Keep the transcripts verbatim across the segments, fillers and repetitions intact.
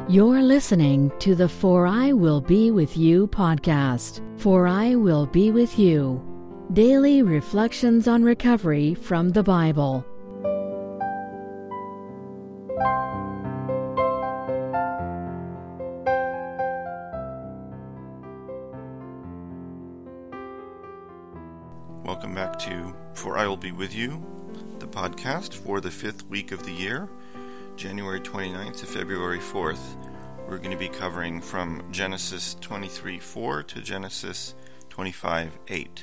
You're listening to the For I Will Be With You podcast. For I Will Be With You. Daily reflections on recovery from the Bible. Welcome back to For I Will Be With You, the podcast for the fifth week of the year, January twenty-ninth to February fourth. We're going to be covering from Genesis twenty-three four to Genesis twenty-five eight.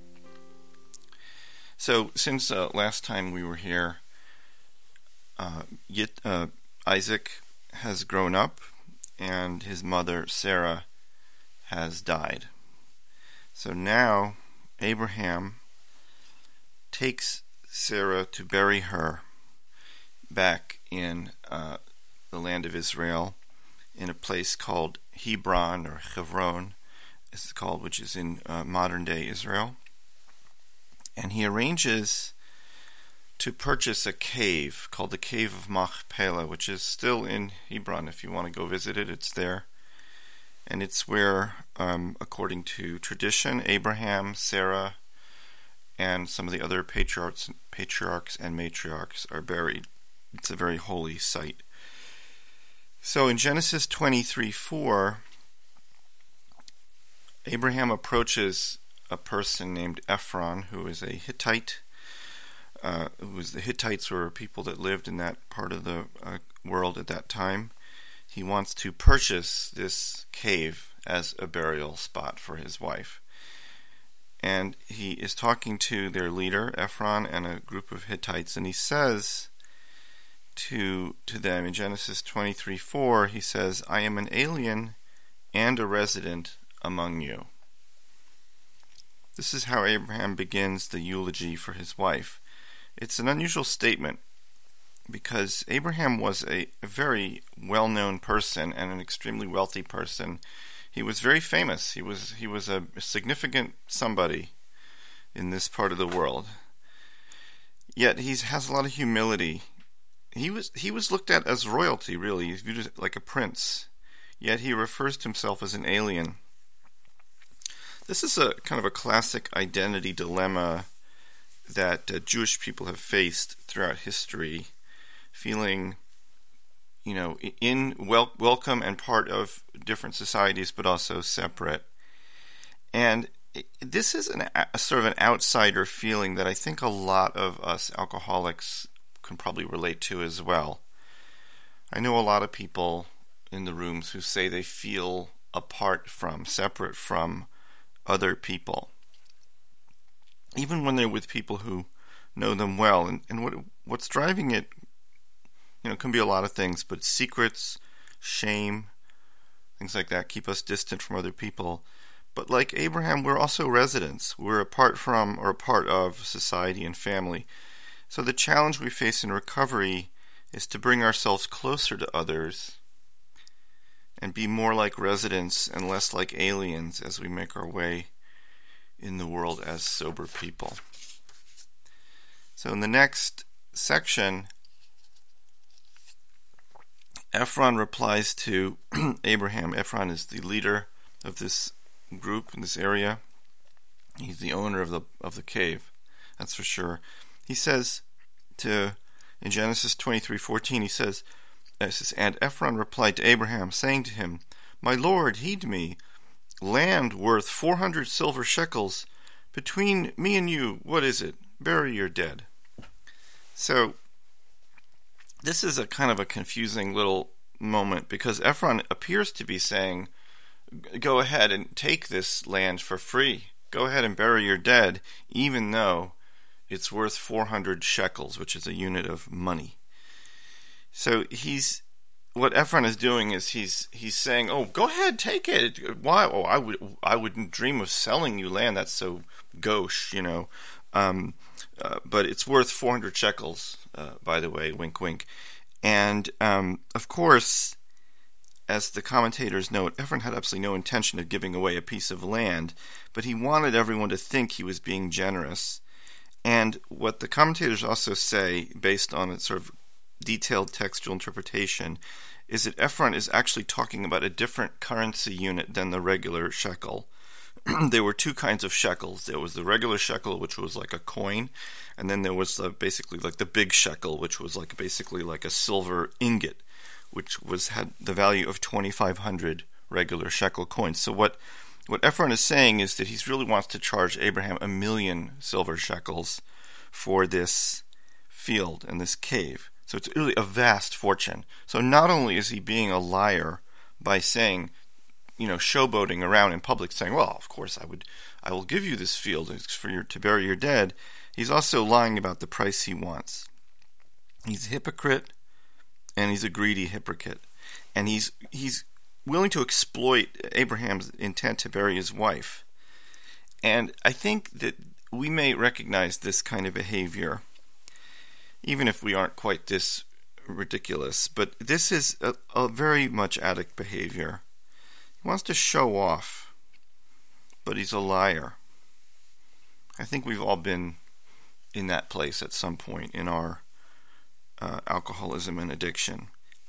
So, since uh, last time we were here, uh, Yit, uh, Isaac has grown up and his mother Sarah has died. So now Abraham takes Sarah to bury her back in uh, the land of Israel, in a place called Hebron, or Hebron, as it's called, which is in uh, modern-day Israel. And he arranges to purchase a cave called the Cave of Machpelah, which is still in Hebron. If you want to go visit it, it's there. And it's where, um, according to tradition, Abraham, Sarah, and some of the other patriarchs, patriarchs and matriarchs are buried. It's a very holy site. So in Genesis twenty-three four, Abraham approaches a person named Ephron, who is a Hittite. Uh, who was the Hittites were people that lived in that part of the uh, world at that time. He wants to purchase this cave as a burial spot for his wife. And he is talking to their leader, Ephron, and a group of Hittites, and he says to to them in Genesis twenty-three four, he says, "I am an alien and a resident among you." This is how Abraham begins the eulogy for his wife. It's an unusual statement because Abraham was a, a very well-known person and an extremely wealthy person. He was very famous. He was he was a significant somebody in this part of the world. Yet he has a lot of humility. He was he was looked at as royalty, really. He's viewed as like a prince. Yet he refers to himself as an alien. This is a kind of a classic identity dilemma that uh, Jewish people have faced throughout history, feeling, you know, in wel- welcome and part of different societies, but also separate. And it, this is an, a sort of an outsider feeling that I think a lot of us alcoholics can probably relate to as well. I know a lot of people in the rooms who say they feel apart from, separate from other people, even when they're with people who know them well. And, and what what's driving it, you know, can be a lot of things, but secrets, shame, things like that keep us distant from other people. But like Abraham, we're also residents. We're apart from or a part of society and family. So the challenge we face in recovery is to bring ourselves closer to others and be more like residents and less like aliens as we make our way in the world as sober people. So in the next section, Ephron replies to Abraham. Ephron is the leader of this group in this area. He's the owner of the of the cave, that's for sure. He says to in Genesis twenty-three fourteen, he says, "And Ephron replied to Abraham, saying to him, 'My lord, heed me. Land worth four hundred silver shekels. Between me and you, what is it? Bury your dead.'" So this is a kind of a confusing little moment because Ephron appears to be saying, go ahead and take this land for free. Go ahead and bury your dead, even though it's worth four hundred shekels, which is a unit of money. So he's what Ephron is doing is he's he's saying, "Oh, go ahead, take it. Why? Oh, I would I wouldn't dream of selling you land. That's so gauche, you know. Um, uh, but it's worth four hundred shekels, uh, by the way. Wink, wink." And um, of course, as the commentators note, Ephron had absolutely no intention of giving away a piece of land, but he wanted everyone to think he was being generous. And what the commentators also say, based on a sort of detailed textual interpretation, is that Ephron is actually talking about a different currency unit than the regular shekel. There were two kinds of shekels. There was the regular shekel, which was like a coin, and then there was uh, basically like the big shekel, which was like basically like a silver ingot, which was had the value of twenty-five hundred regular shekel coins. So what what Ephron is saying is that he really wants to charge Abraham a million silver shekels for this field and this cave. So it's really a vast fortune. So not only is he being a liar by saying, you know, showboating around in public, saying, "Well, of course I would, I will give you this field for your to bury your dead." He's also lying about the price he wants. He's a hypocrite, and he's a greedy hypocrite, and he's he's willing to exploit Abraham's intent to bury his wife. And I think that we may recognize this kind of behavior, even if we aren't quite this ridiculous. But this is a, a very much addict behavior. He wants to show off, but he's a liar. I think we've all been in that place at some point in our uh, alcoholism and addiction.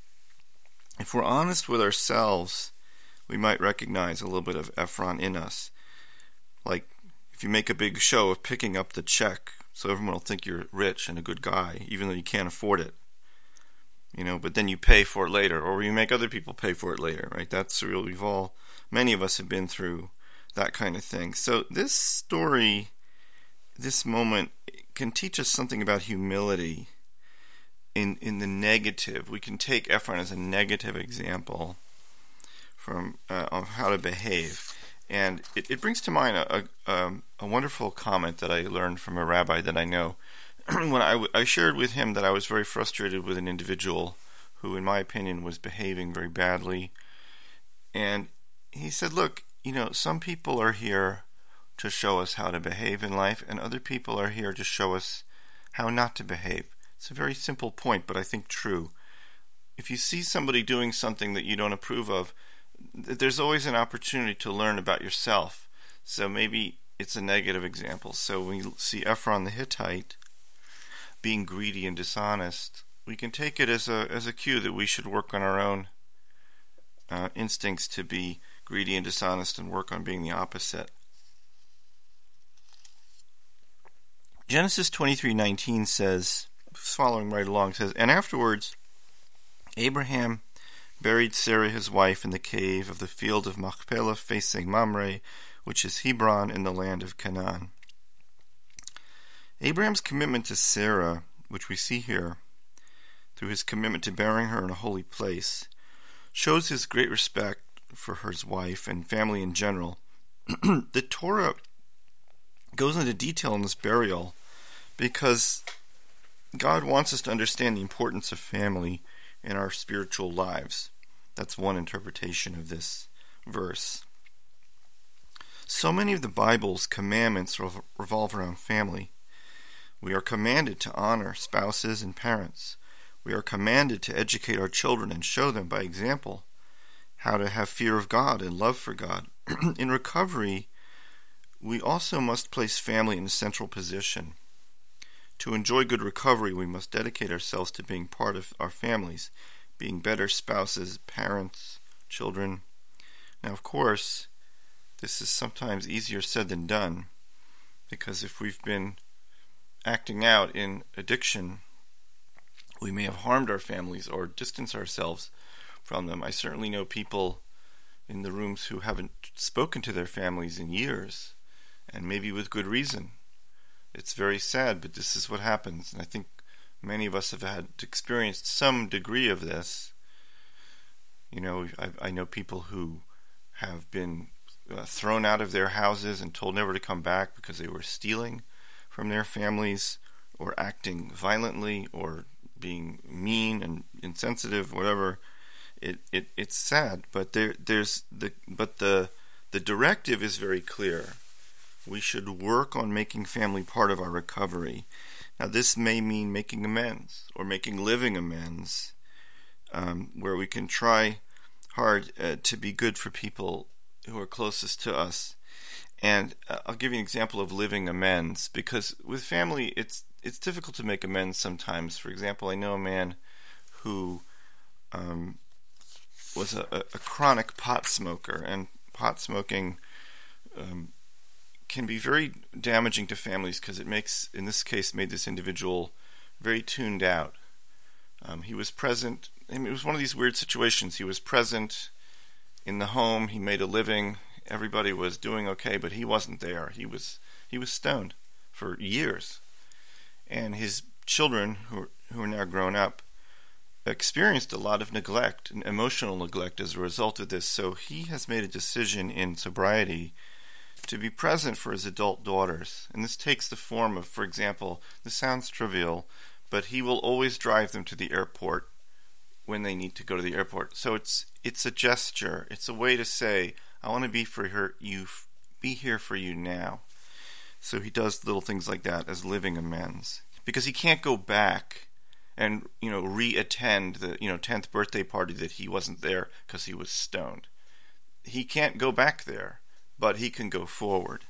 If we're honest with ourselves, we might recognize a little bit of Ephron in us. Like, if you make a big show of picking up the check so everyone will think you're rich and a good guy, even though you can't afford it. You know, but then you pay for it later, or you make other people pay for it later, right? That's real. We've all, many of us have been through that kind of thing. So this story, this moment, can teach us something about humility in in the negative. We can take Ephron as a negative example from uh, of how to behave. And it, it brings to mind a, a, a wonderful comment that I learned from a rabbi that I know. When I, I shared with him that I was very frustrated with an individual who, in my opinion, was behaving very badly. And he said, look, you know, some people are here to show us how to behave in life, and other people are here to show us how not to behave. It's a very simple point, but I think true. If you see somebody doing something that you don't approve of, there's always an opportunity to learn about yourself. So maybe it's a negative example. So when you see Ephron the Hittite being greedy and dishonest, we can take it as a as a cue that we should work on our own uh, instincts to be greedy and dishonest and work on being the opposite. Genesis twenty-three nineteen says, following right along, says, "And afterwards Abraham buried Sarah his wife in the cave of the field of Machpelah facing Mamre, which is Hebron in the land of Canaan." Abraham's commitment to Sarah, which we see here, through his commitment to burying her in a holy place, shows his great respect for his wife and family in general. The Torah goes into detail in this burial because God wants us to understand the importance of family in our spiritual lives. That's one interpretation of this verse. So many of the Bible's commandments revolve around family. We are commanded to honor spouses and parents. We are commanded to educate our children and show them by example how to have fear of God and love for God. In recovery, we also must place family in a central position. To enjoy good recovery, we must dedicate ourselves to being part of our families, being better spouses, parents, children. Now, of course, this is sometimes easier said than done, because if we've been acting out in addiction, we may have harmed our families or distanced ourselves from them. I certainly know people in the rooms who haven't spoken to their families in years, and maybe with good reason. It's very sad, but this is what happens, and I think many of us have had experienced some degree of this. You know, I, I know people who have been uh, thrown out of their houses and told never to come back because they were stealing from their families, or acting violently, or being mean and insensitive, whatever. It, it it's sad, but there there's the but the the directive is very clear. We should work on making family part of our recovery. Now, this may mean making amends or making living amends, um, where we can try hard uh, to be good for people who are closest to us. And uh, I'll give you an example of living amends, because with family, it's it's difficult to make amends sometimes. For example, I know a man who um, was a, a chronic pot smoker, and pot smoking um, can be very damaging to families because it makes, in this case, made this individual very tuned out. Um, he was present. I mean, it was one of these weird situations. He was present in the home. He made a living. Everybody was doing okay, but he wasn't there. He was he was stoned for years, and his children, who who are now grown up, experienced a lot of neglect and emotional neglect as a result of this. So he has made a decision in sobriety to be present for his adult daughters. And this takes the form of, for example, this sounds trivial, but he will always drive them to the airport when they need to go to the airport. So it's it's a gesture. It's a way to say, I want to be for her, you, be here for you now. So he does little things like that as living amends, because he can't go back and, you know, re-attend the, you know, tenth birthday party that he wasn't there because he was stoned. He can't go back there, but he can go forward.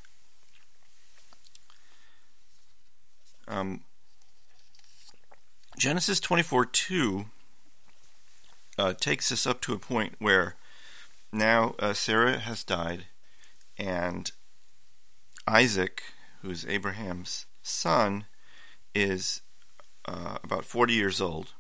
Um, Genesis twenty-four two uh, takes us up to a point where now uh, Sarah has died, and Isaac, who is Abraham's son, is uh, about forty years old.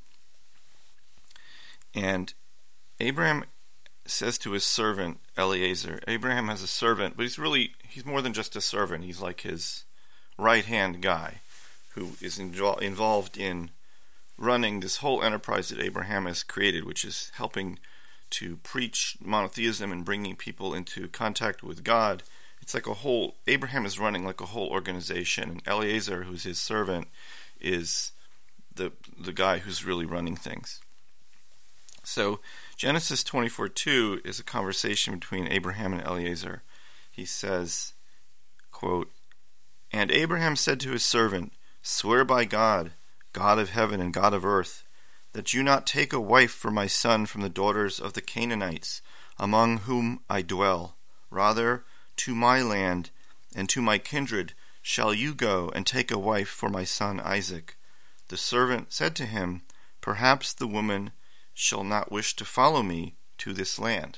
And Abraham says to his servant Eliezer, Abraham has a servant, but he's really, he's more than just a servant. He's like his right-hand guy who is invo- involved in running this whole enterprise that Abraham has created, which is helping to preach monotheism and bringing people into contact with God. It's like a whole, Abraham is running like a whole organization, and Eliezer, who's his servant, is the the guy who's really running things. So Genesis twenty-four two is a conversation between Abraham and Eliezer. He says, quote, "And Abraham said to his servant, Swear by God, God of heaven and God of earth, that you not take a wife for my son from the daughters of the Canaanites, among whom I dwell. Rather, to my land and to my kindred shall you go and take a wife for my son Isaac. The servant said to him, Perhaps the woman shall not wish to follow me to this land."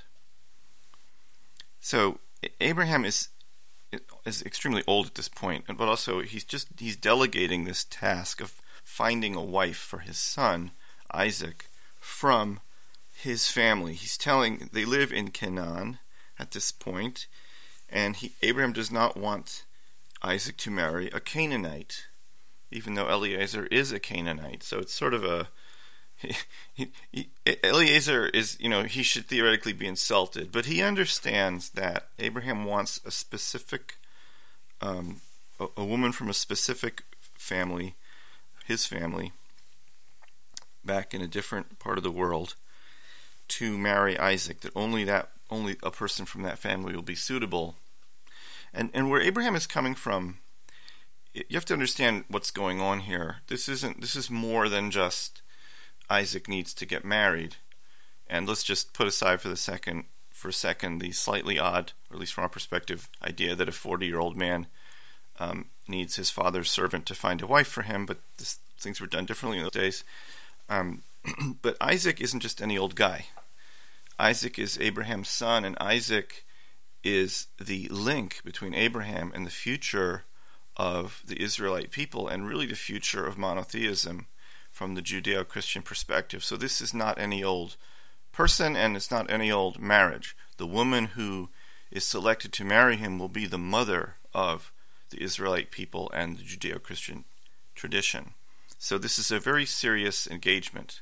So Abraham is is extremely old at this point, but also he's just he's delegating this task of finding a wife for his son Isaac from his family. He's telling they live in Canaan at this point, and he, Abraham does not want Isaac to marry a Canaanite, even though Eliezer is a Canaanite. So it's sort of a he, he, he, Eliezer is, you know, he should theoretically be insulted, but he understands that Abraham wants a specific, um, a, a woman from a specific family, his family, back in a different part of the world, to marry Isaac. That only that only a person from that family will be suitable. And and where Abraham is coming from, you have to understand what's going on here. This isn't. This is more than just Isaac needs to get married. And let's just put aside for the second, for a second, the slightly odd, or at least from our perspective, idea that a forty-year-old man um, needs his father's servant to find a wife for him. But this, things were done differently in those days. Um, but Isaac isn't just any old guy. Isaac is Abraham's son, and Isaac is the link between Abraham and the future of the Israelite people, and really the future of monotheism from the Judeo-Christian perspective. So this is not any old person, and it's not any old marriage. The woman who is selected to marry him will be the mother of the Israelite people and the Judeo-Christian tradition. So this is a very serious engagement.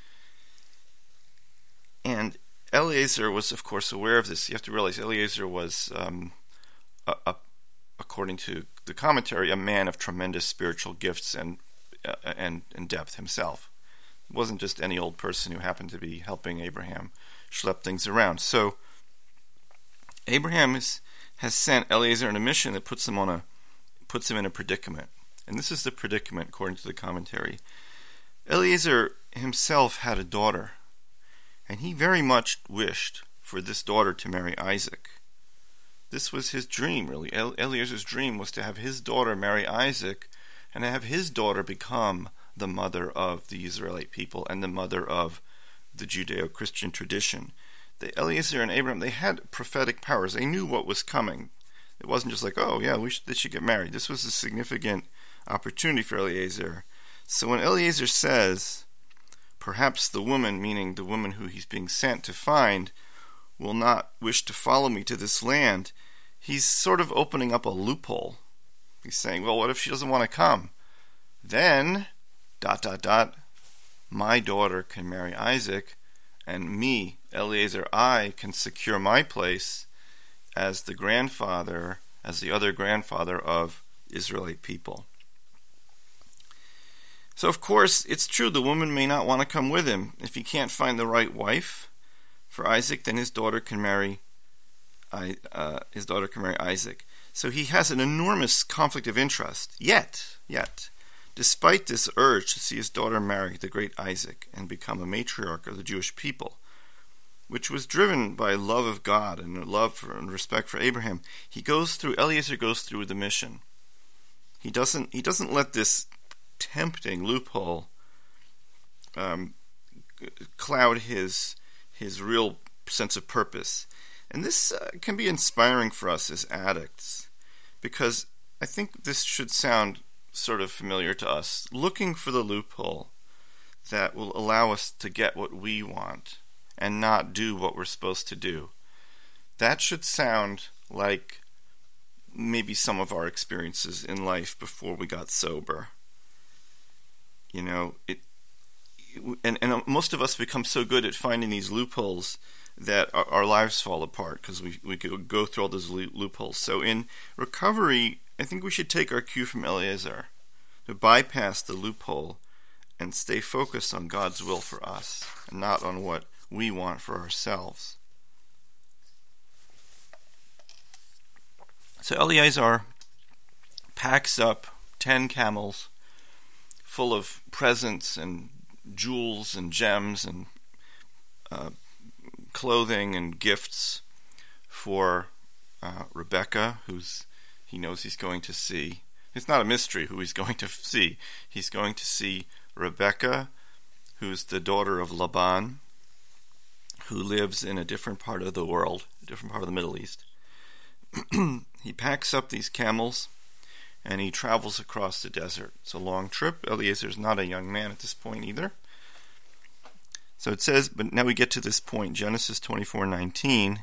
And Eliezer was, of course, aware of this. You have to realize Eliezer was, um, a, a, according to the commentary, a man of tremendous spiritual gifts and uh, and, and depth himself. It wasn't just any old person who happened to be helping Abraham schlep things around. So Abraham is, has sent Eliezer on a mission that puts him on a puts him in a predicament. And this is the predicament according to the commentary. Eliezer himself had a daughter, and he very much wished for this daughter to marry Isaac. This was his dream, really. Eliezer's dream was to have his daughter marry Isaac, and have his daughter become the mother of the Israelite people and the mother of the Judeo-Christian tradition. the Eliezer and Abraham, they had prophetic powers. They knew what was coming. It wasn't just like, oh yeah, we should, they should get married. This was a significant opportunity for Eliezer. So when Eliezer says, perhaps the woman, meaning the woman who he's being sent to find, will not wish to follow me to this land, he's sort of opening up a loophole. He's saying, well, what if she doesn't want to come? Then, dot, dot, dot, my daughter can marry Isaac, and me, Eliezer, I can secure my place as the grandfather, as the other grandfather of Israelite people. So, of course, it's true the woman may not want to come with him. If he can't find the right wife for Isaac, then his daughter can marry uh, his daughter can marry Isaac. So he has an enormous conflict of interest. Yet, yet, despite this urge to see his daughter marry the great Isaac and become a matriarch of the Jewish people, which was driven by love of God and love for, and respect for Abraham, he goes through. Eliezer goes through the mission. He doesn't. He doesn't let this tempting loophole um, cloud his his real sense of purpose. And this uh, can be inspiring for us as addicts, because I think this should sound sort of familiar to us, looking for the loophole that will allow us to get what we want and not do what we're supposed to do. That should sound like maybe some of our experiences in life before we got sober. You know, it, and, and most of us become so good at finding these loopholes that our, our lives fall apart because we we could go through all those loopholes. So in recovery, I think we should take our cue from Eliezer to bypass the loophole and stay focused on God's will for us and not on what we want for ourselves. So Eliezer packs up ten camels full of presents and jewels and gems and uh, clothing and gifts for uh, Rebecca, who's he knows he's going to see. It's not a mystery who he's going to see. He's going to see Rebecca, who's the daughter of Laban, who lives in a different part of the world, a different part of the Middle East. He packs up these camels and he travels across the desert. It's a long trip. Eliezer's not a young man at this point either. So it says, but now we get to this point, Genesis twenty-four nineteen.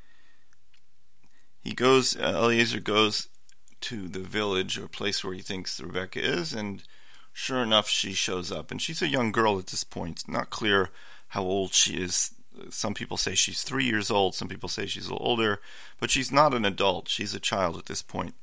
He goes, uh, Eliezer goes to the village or place where he thinks Rebecca is, and sure enough, she shows up. And she's a young girl at this point. It's not clear how old she is. Some people say she's three years old. Some people say she's a little older. But she's not an adult. She's a child at this point.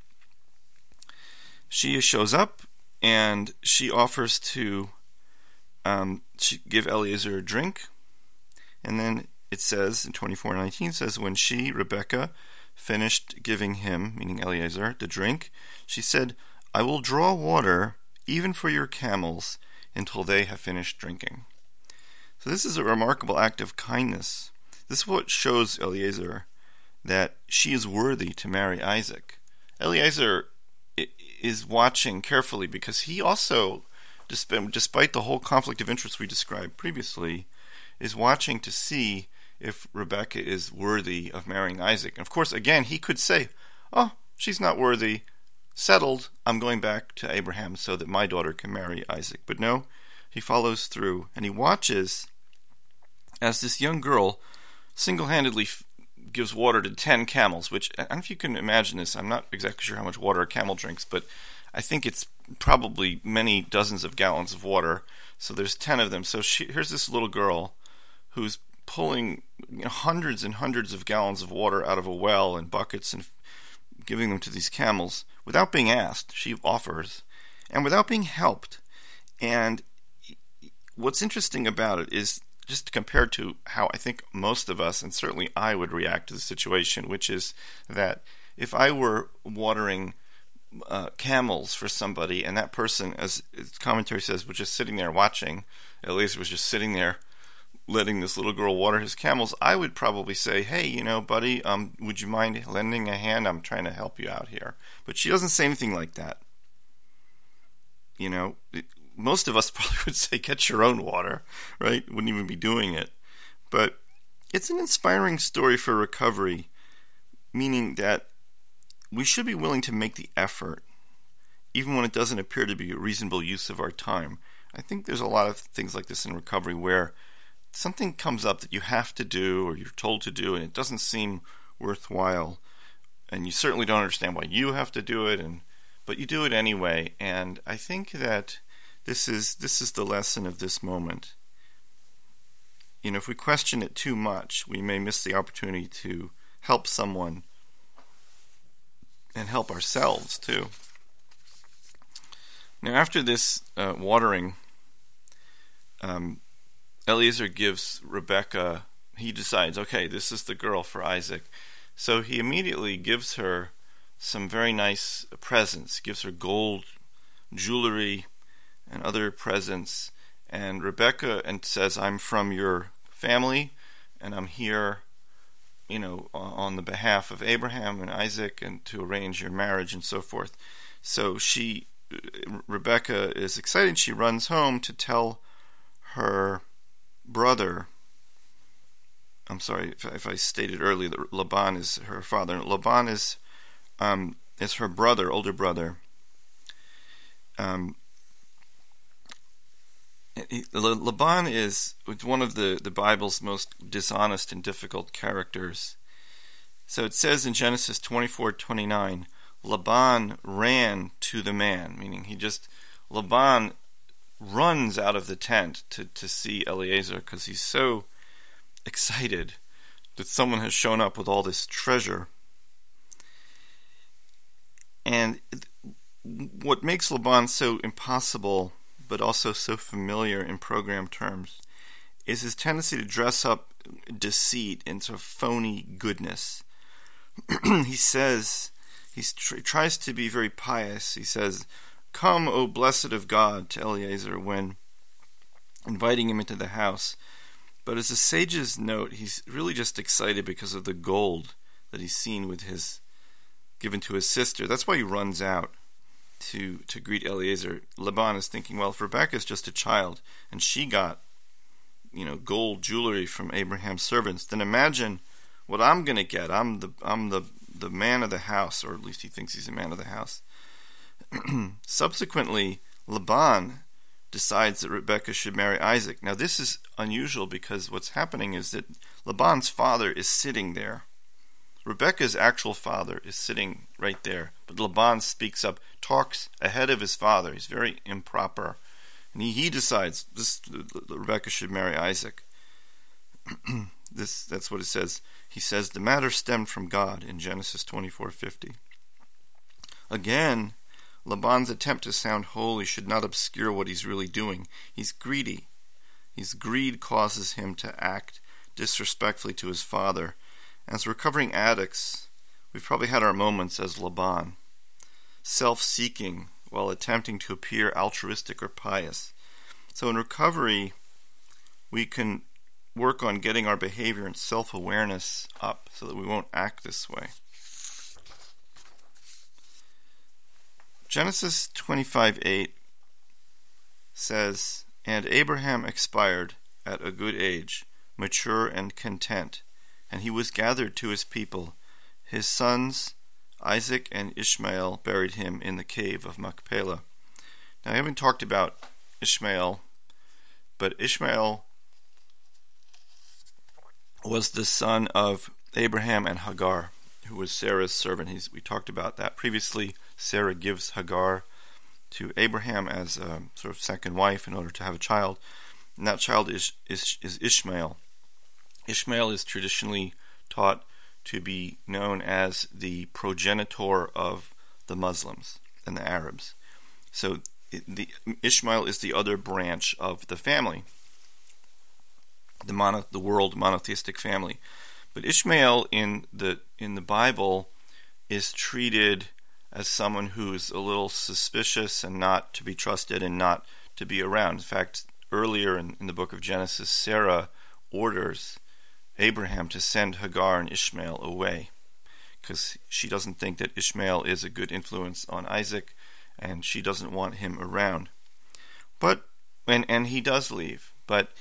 She shows up, and she offers to um, she give Eliezer a drink. And then it says, in twenty-four nineteen, says, when she, Rebecca, finished giving him, meaning Eliezer, the drink, she said, I will draw water even for your camels until they have finished drinking. So this is a remarkable act of kindness. This is what shows Eliezer that she is worthy to marry Isaac. Eliezer is watching carefully because he also, despite the whole conflict of interest we described previously, is watching to see if Rebecca is worthy of marrying Isaac. And of course, again, he could say, oh, she's not worthy, settled, I'm going back to Abraham so that my daughter can marry Isaac. But no, he follows through, and he watches as this young girl single-handedly f- gives water to ten camels, which, I don't know if you can imagine this, I'm not exactly sure how much water a camel drinks, but I think it's probably many dozens of gallons of water, so there's ten of them. So she, here's this little girl who's pulling you know, hundreds and hundreds of gallons of water out of a well in buckets and giving them to these camels without being asked. She offers, and without being helped. And what's interesting about it is just compared to how I think most of us, and certainly I would react to the situation, which is that if I were watering uh, camels for somebody and that person, as commentary says, was just sitting there watching, Eliezer was just sitting there letting this little girl water his camels, I would probably say, hey, you know, buddy, um, would you mind lending a hand? I'm trying to help you out here. But she doesn't say anything like that. You know, it, most of us probably would say, get your own water, right? Wouldn't even be doing it. But it's an inspiring story for recovery, meaning that we should be willing to make the effort, even when it doesn't appear to be a reasonable use of our time. I think there's a lot of things like this in recovery where something comes up that you have to do or you're told to do and it doesn't seem worthwhile, and you certainly don't understand why you have to do it, and but you do it anyway. And I think that this is this is the lesson of this moment. You know, if we question it too much, we may miss the opportunity to help someone and help ourselves too. Now, after this uh, watering, um, Eliezer gives Rebekah, he decides, okay, this is the girl for Isaac. So he immediately gives her some very nice presents. He gives her gold jewelry and other presents. And Rebekah and says, I'm from your family, and I'm here, you know, on the behalf of Abraham and Isaac, and to arrange your marriage and so forth. So she, Rebekah is excited. She runs home to tell her brother, I'm sorry if, if I stated earlier that Laban is her father. Laban is um, is her brother, older brother. Um, Laban is one of the, the Bible's most dishonest and difficult characters. So it says in Genesis twenty-four twenty-nine, Laban ran to the man, meaning he just, Laban runs out of the tent to, to see Eliezer because he's so excited that someone has shown up with all this treasure. And what makes Laban so impossible but also so familiar in program terms is his tendency to dress up deceit into phony goodness. He says, he tr- tries to be very pious. He says, "Come, O blessed of God," to Eliezer when inviting him into the house. But as the sages note, he's really just excited because of the gold that he's seen with his given to his sister. That's why he runs out to to greet Eliezer. Laban is thinking, well, if Rebekah is just a child and she got, you know, gold jewelry from Abraham's servants, then imagine what I'm going to get. I'm the I'm the the man of the house, or at least he thinks he's a man of the house. Subsequently, Laban decides that Rebekah should marry Isaac. Now, this is unusual because what's happening is that Laban's father is sitting there. Rebekah's actual father is sitting right there, but Laban speaks up, talks ahead of his father. He's very improper, and he, he decides this Rebekah should marry Isaac. This that's what it says. He says the matter stemmed from God in Genesis twenty-four fifty. Again, Laban's attempt to sound holy should not obscure what he's really doing. He's greedy. His greed causes him to act disrespectfully to his father. As recovering addicts, we've probably had our moments as Laban, self-seeking while attempting to appear altruistic or pious. So in recovery, we can work on getting our behavior and self-awareness up so that we won't act this way. Genesis twenty-five eight says, "And Abraham expired at a good age, mature and content, and he was gathered to his people. His sons Isaac and Ishmael buried him in the cave of Machpelah." Now, I haven't talked about Ishmael, but Ishmael was the son of Abraham and Hagar, who was Sarah's servant. He's, we talked about that previously. Sarah gives Hagar to Abraham as a sort of second wife in order to have a child, and that child is, is, is Ishmael. Ishmael is traditionally taught to be known as the progenitor of the Muslims and the Arabs. So it, the, Ishmael is the other branch of the family, the mono, the world monotheistic family. But Ishmael in the in the Bible is treated as someone who's a little suspicious and not to be trusted and not to be around. In fact, earlier in, in the book of Genesis, Sarah orders Abraham to send Hagar and Ishmael away because she doesn't think that Ishmael is a good influence on Isaac, and she doesn't want him around. But and and he does leave. But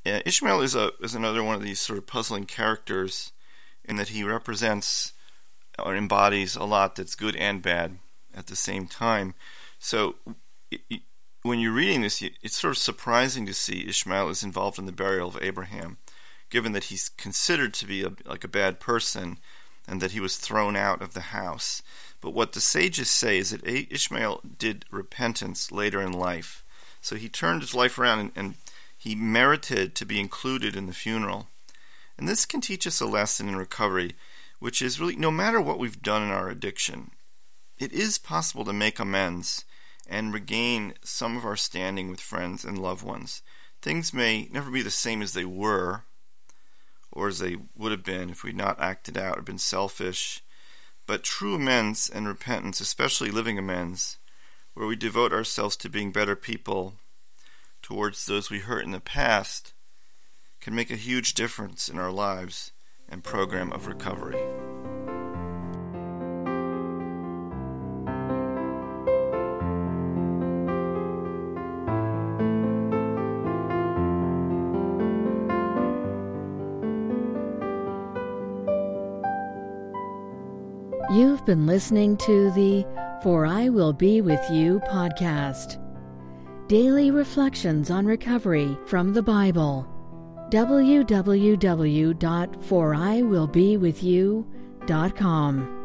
Uh, Ishmael is a is another one of these sort of puzzling characters in that he represents or embodies a lot that's good and bad at the same time. So it, it, when you're reading this, it's sort of surprising to see Ishmael is involved in the burial of Abraham, given that he's considered to be a, like a bad person and that he was thrown out of the house. But what the sages say is that Ishmael did repentance later in life. So he turned his life around and, and he merited to be included in the funeral. And this can teach us a lesson in recovery, which is really no matter what we've done in our addiction, it is possible to make amends and regain some of our standing with friends and loved ones. Things may never be the same as they were, or as they would have been if we'd not acted out or been selfish. But true amends and repentance, especially living amends, where we devote ourselves to being better people towards those we hurt in the past, can make a huge difference in our lives and program of recovery. You've been listening to the For I Will Be With You podcast. Daily reflections on recovery from the Bible. w w w dot for i will be with you dot com